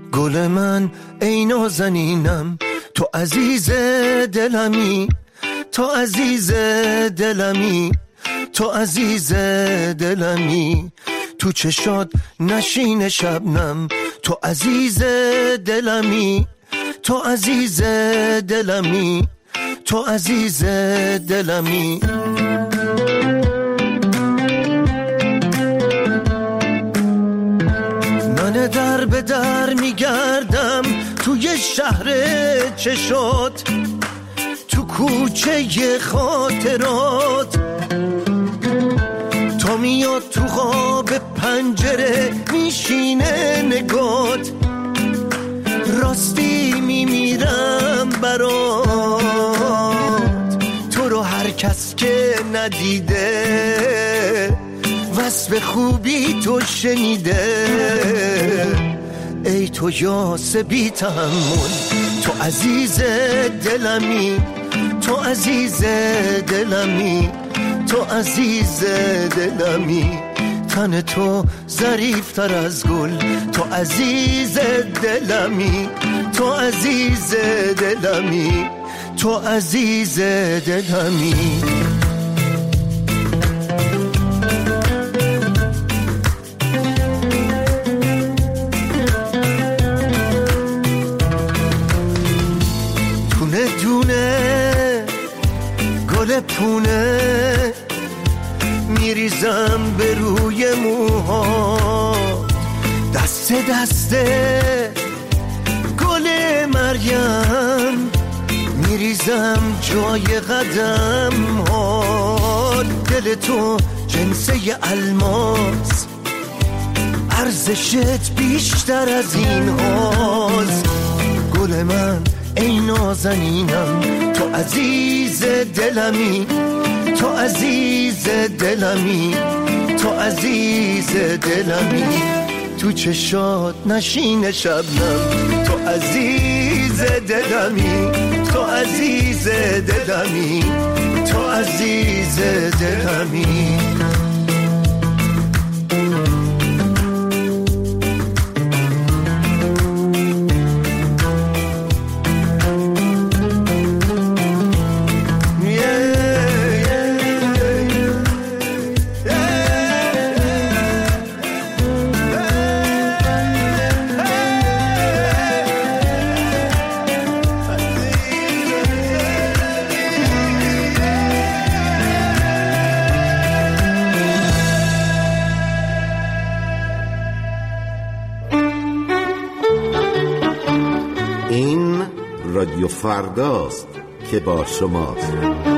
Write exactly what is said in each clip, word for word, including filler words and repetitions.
گل من ای نازنینم، تو عزیز دلمی، تو عزیز دلمی، تو عزیز دلمی، تو چشات نشین شبنم، تو عزیز دلمی، تو عزیز دلمی، تو عزیز دلمی. من در به در میگردم توی شهر چشات، تو کوچه خاطرات، تا میاد تو خواب پنجره میشینه نگات، راستی میمیرم برات، تو رو هر کس که ندیده وصف خوبی تو شنیده، ای تو یاس بی تحمل، تو عزیز دلمی، تو عزیز دلمی، تو عزیز دلمی، تن تو ظریفتر از گل، تو عزیز دلمی، تو عزیز دلمی، تو عزیز دلمی. دونه دونه گل پونه میریزم به روی موها، دست دسته گل مریم میریزم جای قدم ها، دل تو جنسه الماس، ارزشت بیشتر از این هاست، گل من ای نازنینم، تو عزیز دلمی، تو عزیز دلمی، تو عزیز دلمی، تو چشات نشین شبنم، تو عزیز دلمی، تو عزیز دلمی، تو عزیز دلمی. رادیو فرداست که با شماست.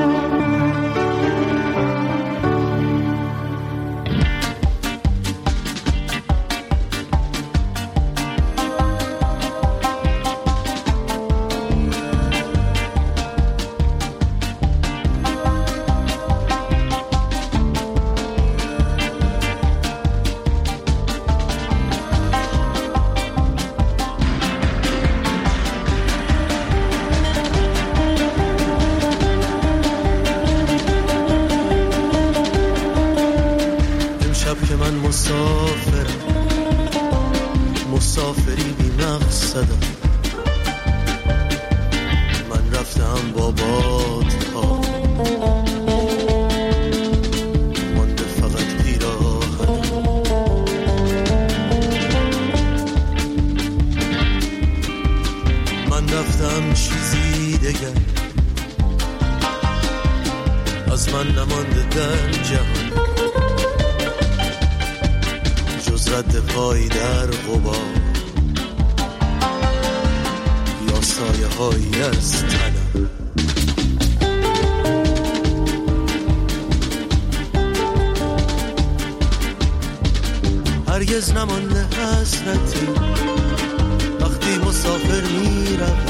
هرگز نمانده حسرتی وقتی مسافر میرم،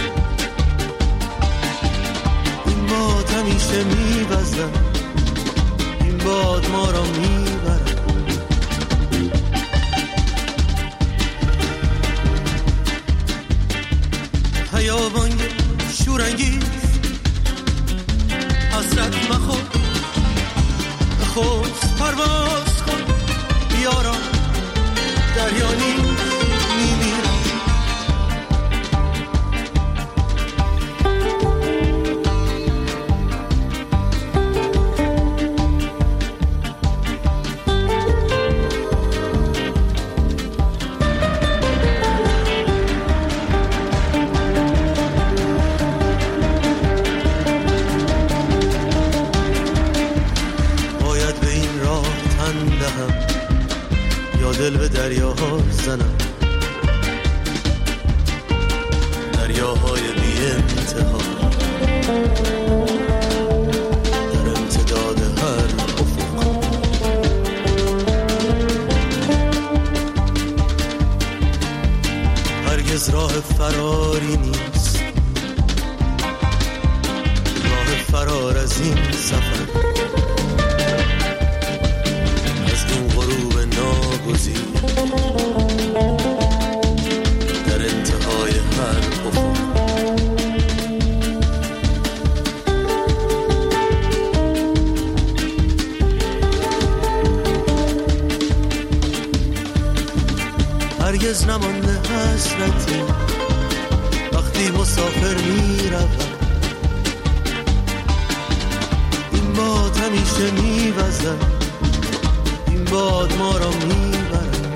این باد همیشه میوزم، این باد ما را میبرم. خیابان شورانگیز حسرت مخور، خود پرواز کن بیارم، دریانی میمیرم. دریاهای بی انتها در امتداد هر افق. هرگز راه فراری نیست، راه فرار از این سفر، از این غروب ناگزیر در انتهای هر افق. هرگز نمانده حسرتی وقتی مسافر می روم، این باد همیشه می وزد، این باد ما را می برد.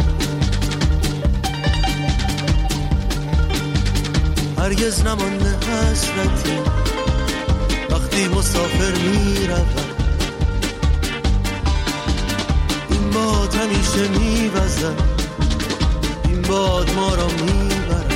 هرگز نمانده حسرتی وقتی مسافر می روم، این باد همیشه می وزد، این باد ما را میبرد.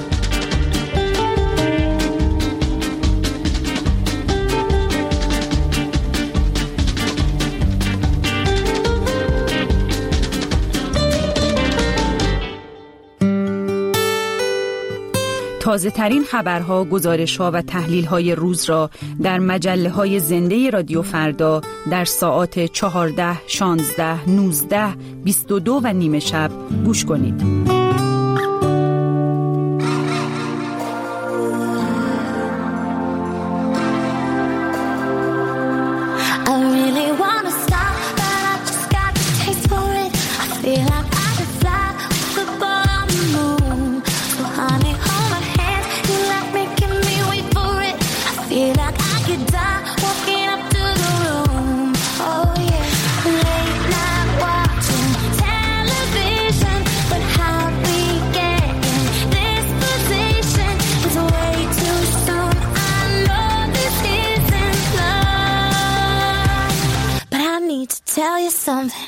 تازه ترین خبرها، گزارش‌ها و تحلیل‌های روز را در مجله‌های زنده رادیو فردا در ساعات چهارده، شانزده، نوزده، بیست و دو و نیمه شب گوش کنید. Tell you something.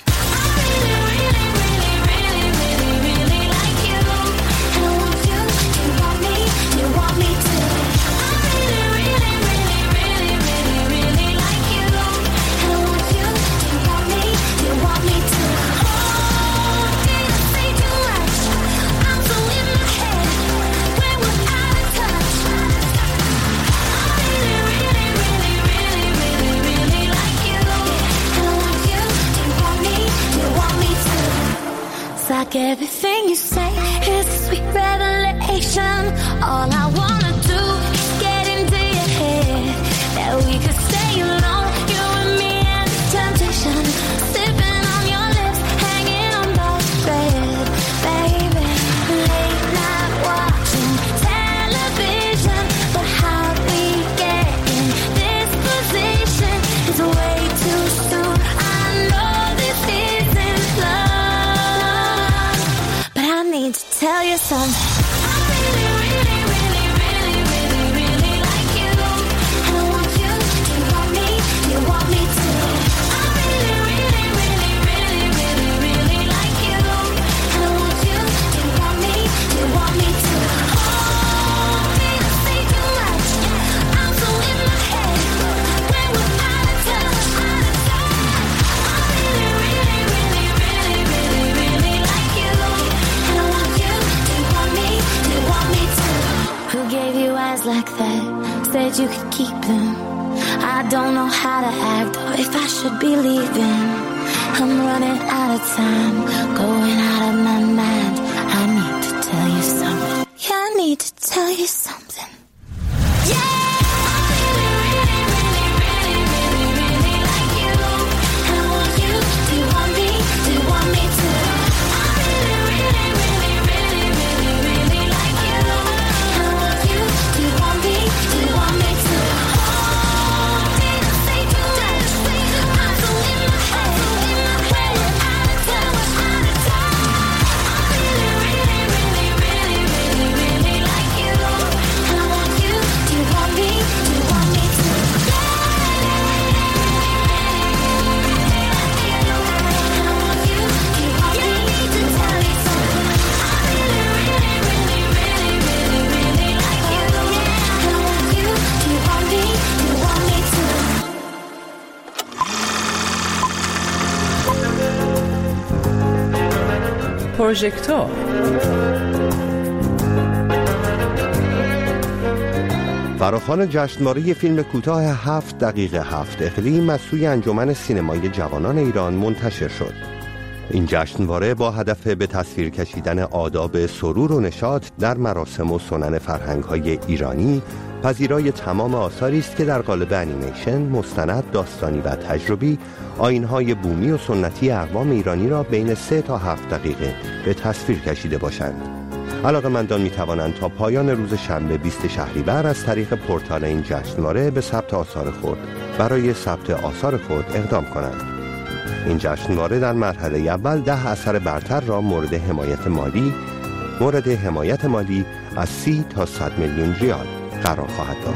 Like everything you say is a sweet revelation. All I wanna do is get into your head, that we could stay alone, you and me and the temptation, sipping on your lips, hanging on by a thread, baby. Late night watching television, but how we get in this position is way too soon. I know this isn't love, need to tell you something. I really, really, really, really, really, really like you, and I want you to want me, you want me too. I really, really, really, really, really, really like you, and I want you to want me, you want me too. Oh, did I say too much? I'm so in my head, when we're out of touch, out of touch. I really, really, really, really, really, really like you. Who gave you eyes like that? Said you could keep them. I don't know how to act or if I should be leaving. I'm running out of time, going out of my mind. I need to tell you something. Yeah, I need to tell you something. Yeah! I پروژکتور. فراخوان جشنواره فیلم کوتاه هفت دقیقه هفت اقلیم از سوی انجمن سینمای جوانان ایران منتشر شد. این جشنواره با هدف به تصویر کشیدن آداب سرور و نشاط در مراسم و سنن فرهنگ‌های ایرانی پذیرای تمام آثاری است که در قالب انیمیشن، مستند، داستانی و تجربی آیین‌های بومی و سنتی اقوام ایرانی را بین سه تا هفت دقیقه به تصویر کشیده باشند. علاقه‌مندان می‌توانند تا پایان روز شنبه بیست شهریور از طریق پورتال این جشنواره به ثبت آثار خود برای ثبت آثار خود اقدام کنند. این جشنواره در مرحله اول ده اثر برتر را مورد حمایت مالی مورد حمایت مالی از سی تا صد میلیون ریال قرار خواهد داد.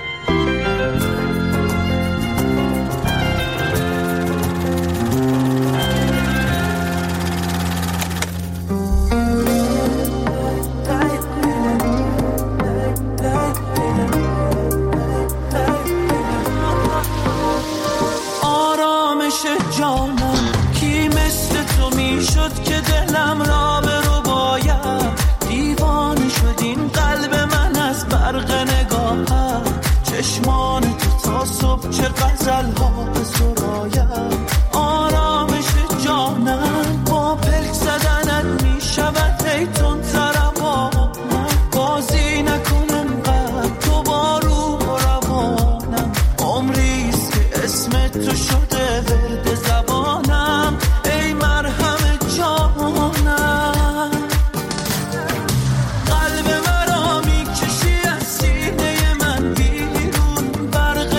چه غزل ها به سرایم آرامش جانم با پلک زدنت می شود ای تون ترمانم بازی نکنم قد تو با روح و روانم عمریست که اسم تو شده ورد زبانم ای مرهم جانم قلب مرا می کشی از سینه من بیرون برق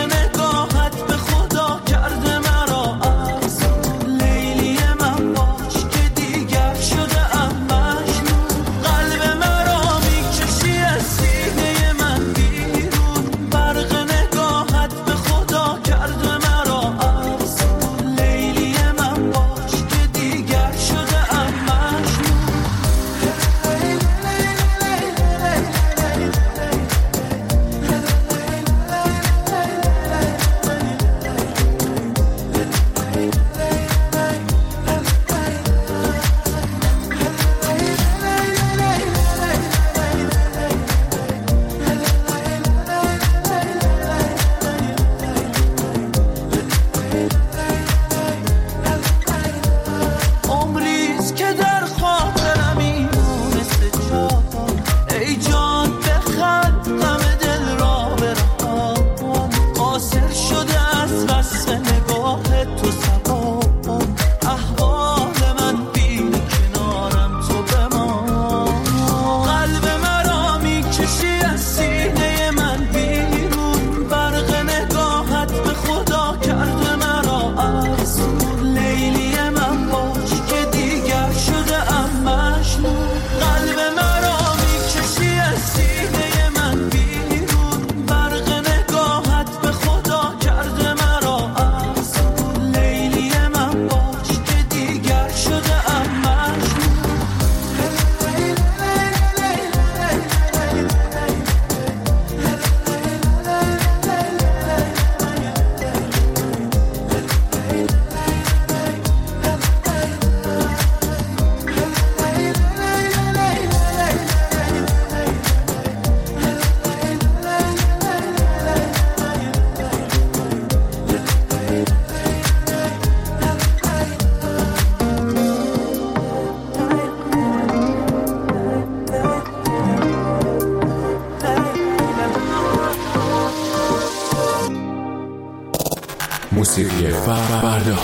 موسیقی فردا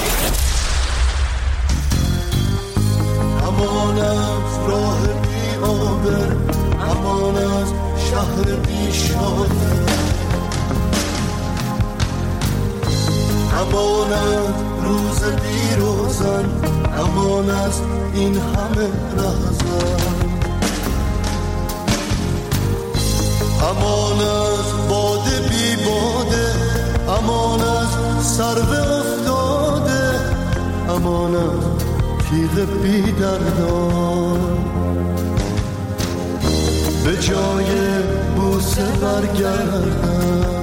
امان از راه بی آبر امان از شهر بی شانه امان از روز بی روزن امان از این همه رهزن امان از باده بی باده امان از سرو افتاده امان از تیغ بی دردان به جای بوسه برگردن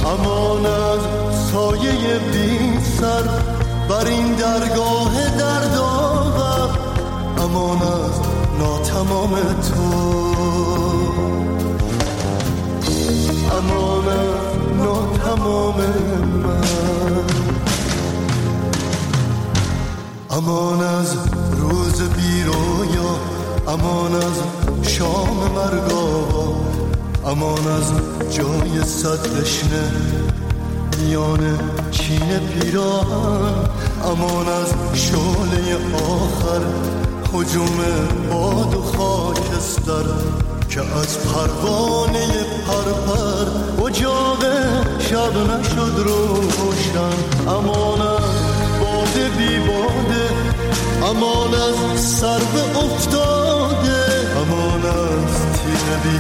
امان از سایه بی سر بر این درگاه درد امان از ناتمام تو، امان از ناتمام من، امان از روز بیرویا، امان از شام مرگاوا، امان از جای صد دشنه میان چین پیراهن، امان از شعله آخر هجوم باد و خاکستر که از پروانه پرپر اجاق شب نشد روشن، امان از باده بی باده، امان از سر به افتاده، امان از تیر بی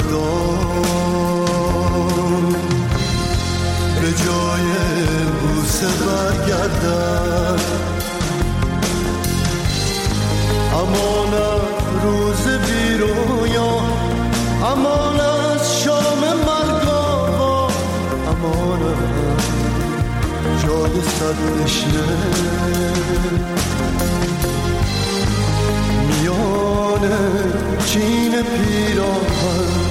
دردان به جای بوسه برگردن، امان از روز بیرویا، امان از شام مرگاوا، امان از جای صد دشنه میان چین پیراهن.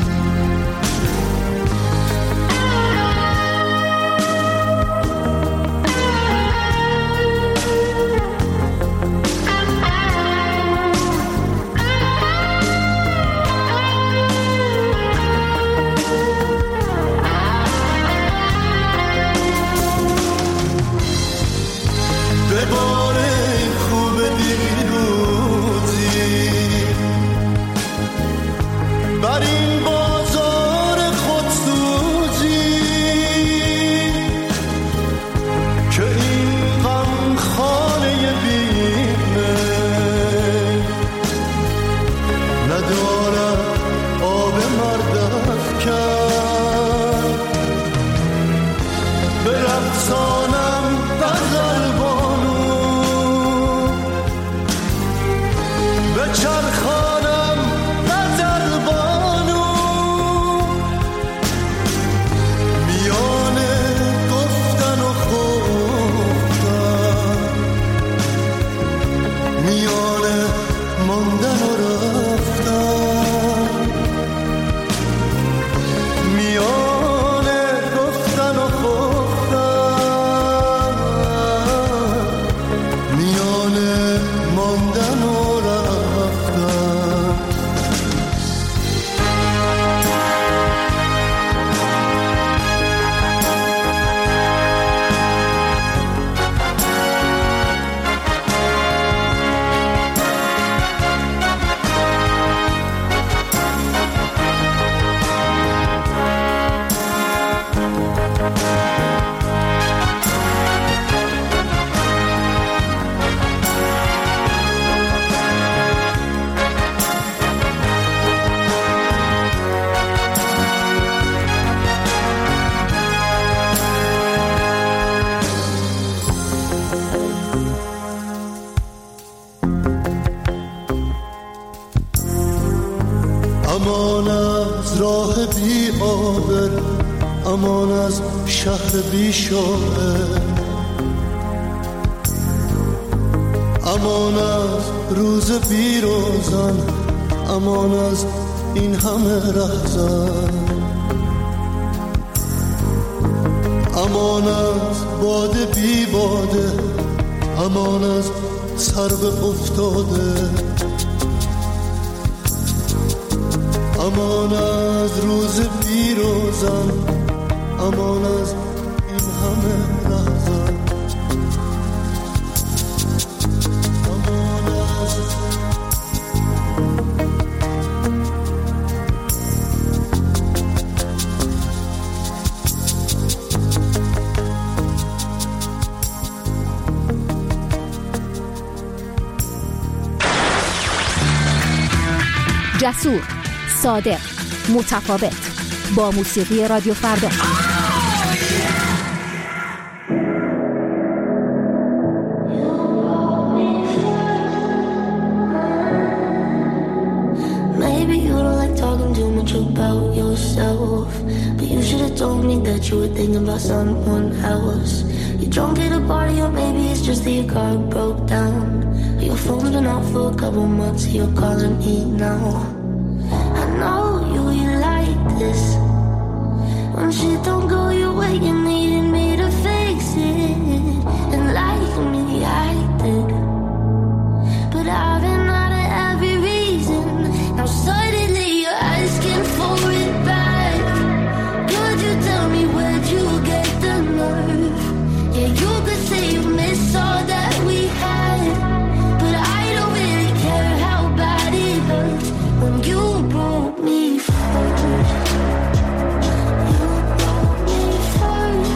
امان از راه بی آبر، امان از شهر بی شاعر، امان از روز بی روزن، امان از این همه رهزن، امان از باده بی باده، امان از سر به افتاده، امان از روز بیروزن، امان از این همه لحظه، امان از جسور، صادق، متفاوت، با موسیقی رادیو فردا. Maybe you don't like talking too much about yourself, but you should have told me that you were thinking about someone else. You're drunk at a party, or maybe it's just that your car broke down. Your phone's been off for a couple months, you're calling me now. I know you, you like this. When shit don't go your way, you needed me to fix it. And like me, I did. But I've been out of every reason. Now suddenly you're asking for it back. Could you tell me where'd you get the nerve? Yeah, you could say you miss all that we had, but I don't really care how bad it hurts when you broke me first. You broke me first.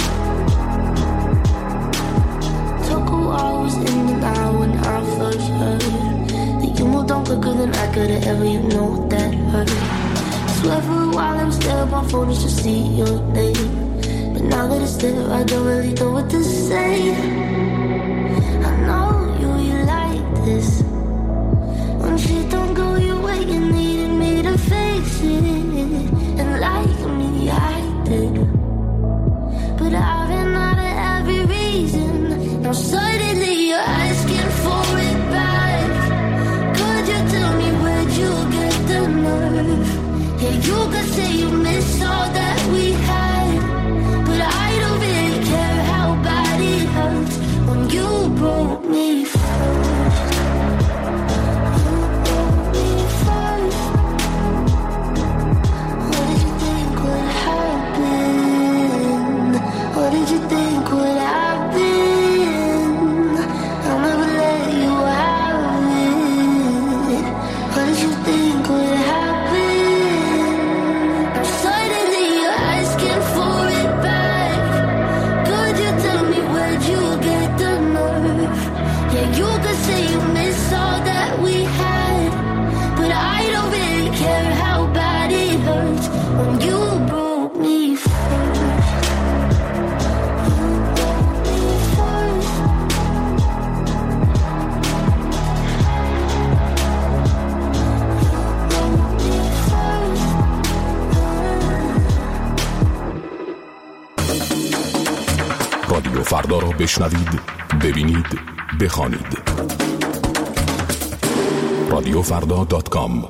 Took a while, I was in and out when I first heard that you moved on quicker than I could've ever, you know that hurt. Swear for a while I'm still on my phone just to see your name. But now that it's there, I don't really know what to say. I know you, you like this. When shit don't go your way, you needed me to fix it. And like me, I did. But I've been out of every reason. Now suddenly you're asking for it back. Could you tell me where'd you get the nerve? Yeah, you could say you miss all that we had, but I don't really care how bad it hurts when you broke me first. You broke me first. What did you think would happen? What did you think would happen? I'll never let you have it. What did you think would happen? Suddenly you're asking for it back. Could you tell me where'd you get the nerve? Yeah, you could say you miss all that we had, but I don't really care how bad it hurts when you broke me first. You broke me first. You broke me first. رادیو فردا را بشنوید، ببینید، بخوانید. رادیو فردا دات کام.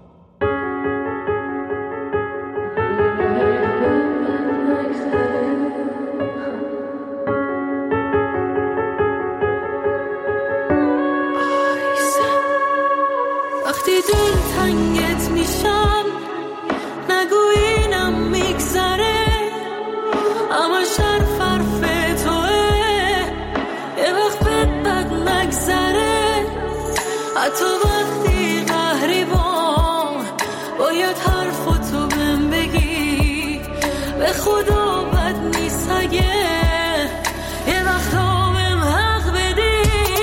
وقتی دل تنگت میشم نگو اینم میگذره، اما شرف حرف توه، یه وقت بد بد نگذره. حتی وقتی قهری بام باید حرفتو بهم بگی، به خدا بد نیست اگه یه وقت بهم حق بدی.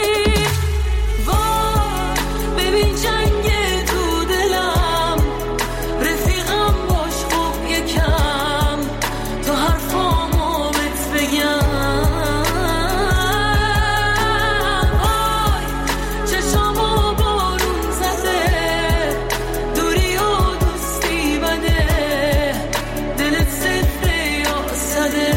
وای ببین جنگ تو دلم، رفیقم باش خوب یکم تو حرفامو بهت بگم. وای چشامو بارون زده، دوری و دوستی بده، دلت صفره یا صده.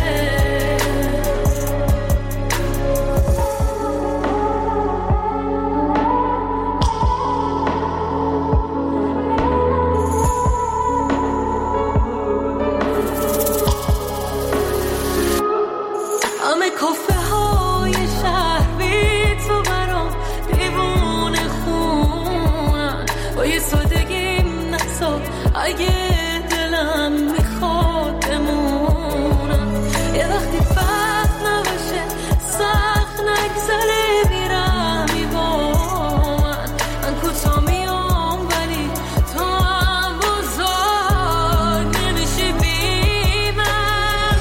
همه کافه های شهر بی تو برام دیوونه خونن، با یه سادگیم نسا اگه دلم میخواد بمونم. یه وقتی فرق نباشه سخت نگذره میرمی با من، من کوتا میام ولی تو هم بزرگ نمیشی بی من.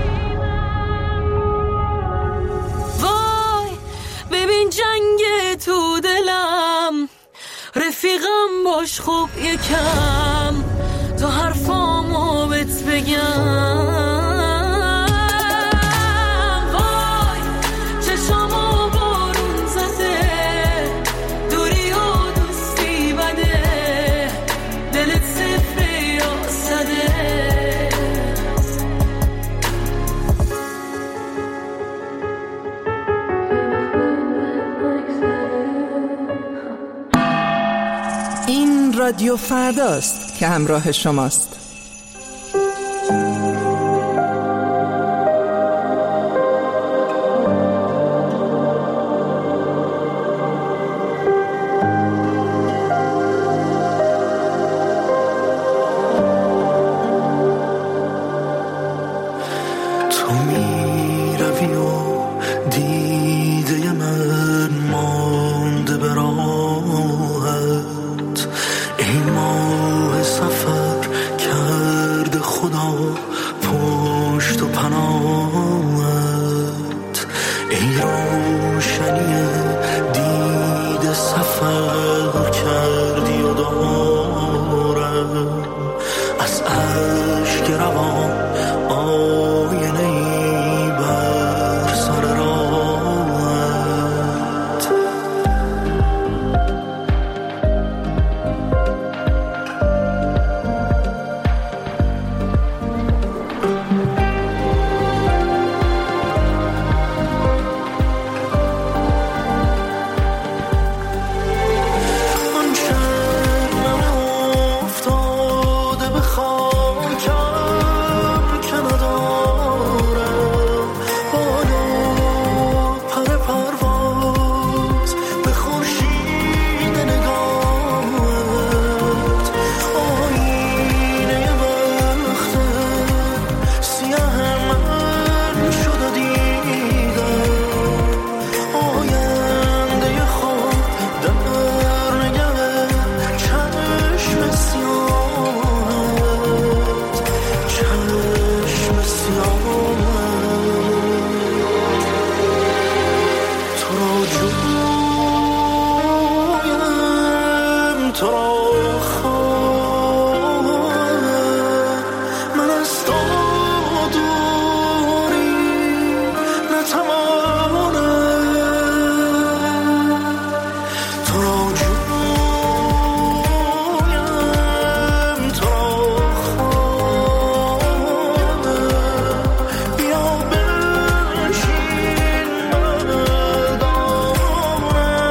وای ببین جنگ تو دلم، رفیقم باش خوب یکم تو حرفامو بهت بگم. وای چشامو بارون زده، دوری و دوستی بده، دلت صفره یا صده. این رادیو فرداست که همراه شماست. تو می روی و دیده من مانده به راهت، ای ماه سفر کرده خدا پشت و پناهت، ای روشنی دیده سفر کردی و دارم از اشک روان آینه ای بر سر راهت. آن شبنم افتاده به خاکم که ندارم بالا پر پرواز به خورشید نگاهت، آینه وقت سیاه من شد و دیدم آینده خود در نگه چشم سیاهت، چشم سیاهت. تو را جویم، تو را خواهم، من از تو دوری نتوانم. تو را جویم، تو را خواهم، بیا بنشین بر دامنم.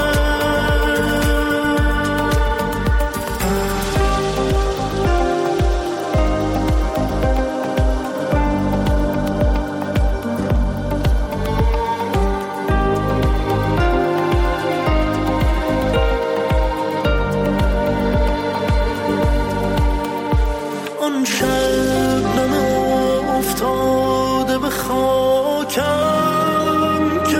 آن شبنم افتاده به خاکم که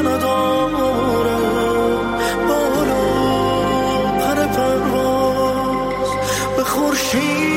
ندارم بالا پر پرواز به خورشید